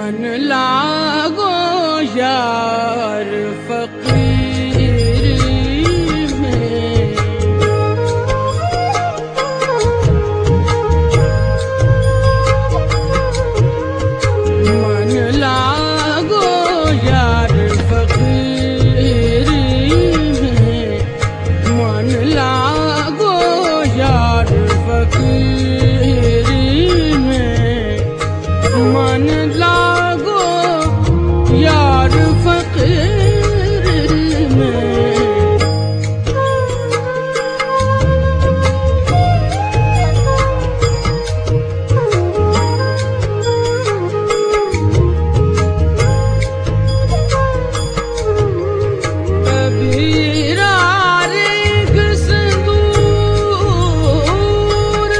मन लागो यार फकीरी में, मन लागो यार फकीरी में, मन लागो यार फकीरी में, मन लागो यार फकीर में। कबीरा रेग सिंदूर,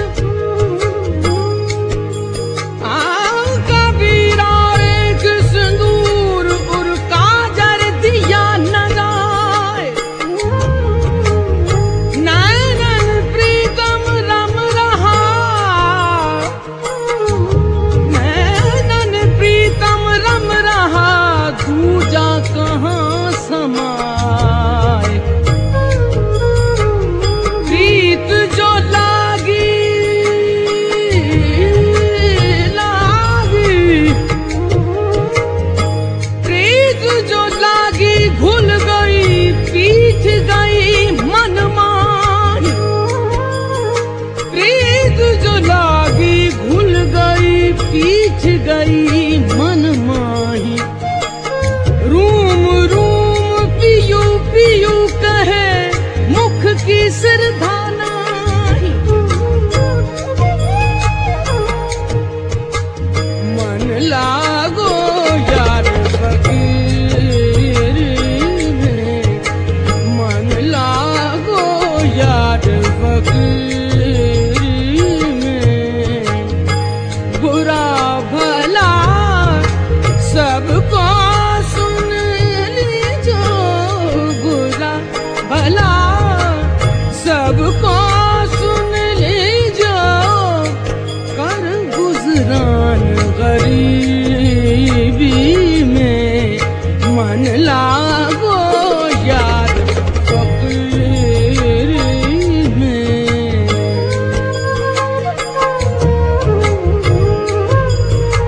कबीरा रेग सिंदूर और काजर दिया न जाए, नैनन प्रीतम रम रहा, नैनन प्रीतम रम रहा, दूजा कहाँ समाए। प्रीत जो लागी लागी, प्रीत जो लागी घुल गई, पीछ गई मन माही। प्रीत जो लागी घुल गई, पीछ गई मन माही। रूम रूम पियू पियू कहे, मुख की सिरधाना। मन लागो यार फकीर में, मन लागो यार फकीर में। बुरा भला सबको सुन लीजो, बुरा भला सबको सुन लीजो, कर गुजरान गरीबी में। मन लागो यार फकीर में।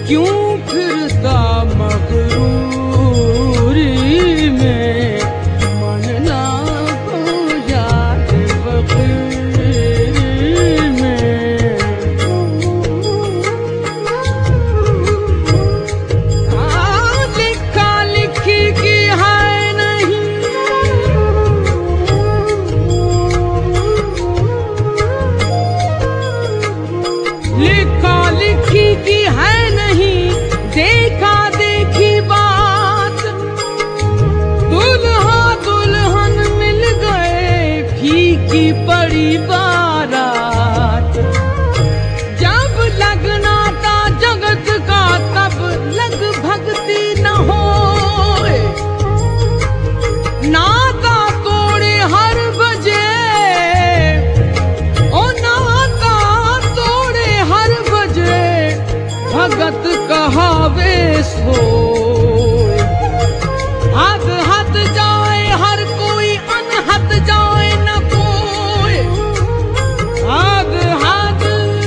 क्यों फिरता मगरूरी में, मन लागो यार फकीर में। लिखा लिखी की है नहीं, लिखा लिखी की है नहीं, देखा देखी बात। दुल्हा दुल्हन मिल गए, फीकी पड़ी बारात। जब लगना था जगत का, तब लग भक्ति न होए। नाता तोड़े हर बजे, ओ नाता तोड़े हर बजे, भगत कहावे सोए। हद हद जाए हर कोई, अनहद जाए न कोई। हद हद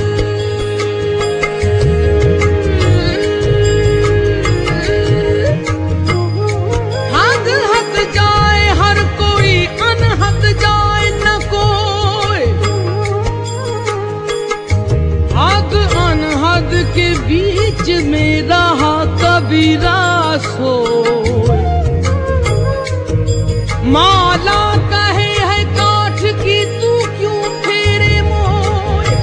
हद हद जाए हर कोई, अनहद जाए न कोई। हद अनहद के बीच में रहा कबीरा सोए। माला कहे है काठ की, तू क्यों फेरे मोए।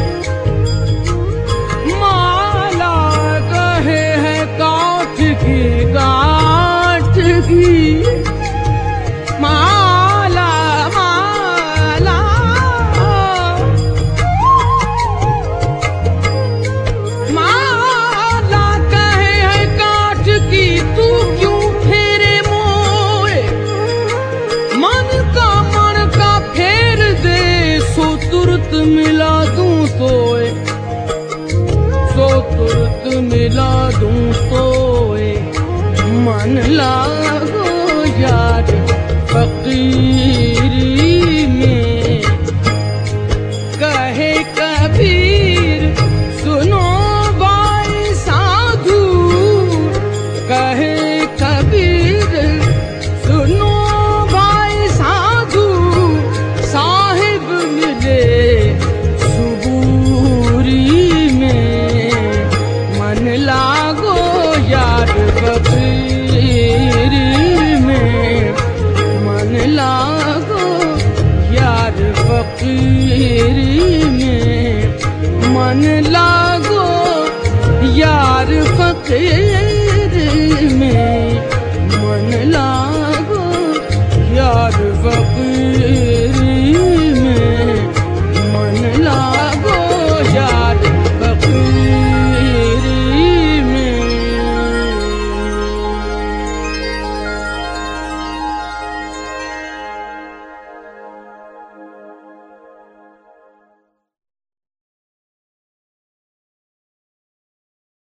माला कहे है काठ की, काठ की। माला माला माला कहे है काठ की, तू क्यों फेरे मोए। मन का फेर दे, सो तुरत मिला दूं तोए। सो तुरत मिला दूं तोए, मन लागो यार फकीरी में। कहे कबीर सुनो भाई साधु, कहे कबीर सुनो भाई साधु। साहिब मिले सुबूरी में, मन लागो यार फकीरी में। मन लागो यार फकीरी में, मन लागो यार फकीर।